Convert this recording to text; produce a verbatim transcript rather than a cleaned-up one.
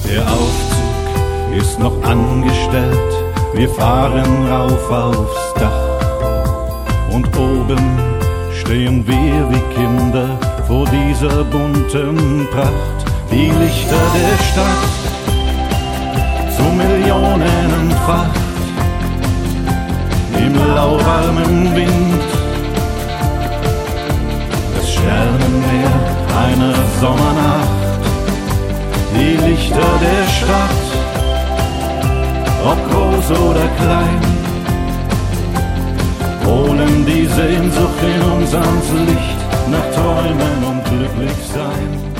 Der Aufzug ist noch angestellt, wir fahren rauf aufs Dach. Und oben stehen wir wie Kinder vor dieser bunten Pracht. Die Lichter der Stadt zu Millionenfach im lauwarmen Wind. Das Sternenmeer einer Sommernacht, die Lichter der Stadt, ob groß oder klein, holen die Sehnsucht in uns ans Licht nach Träumen und Glücklichsein.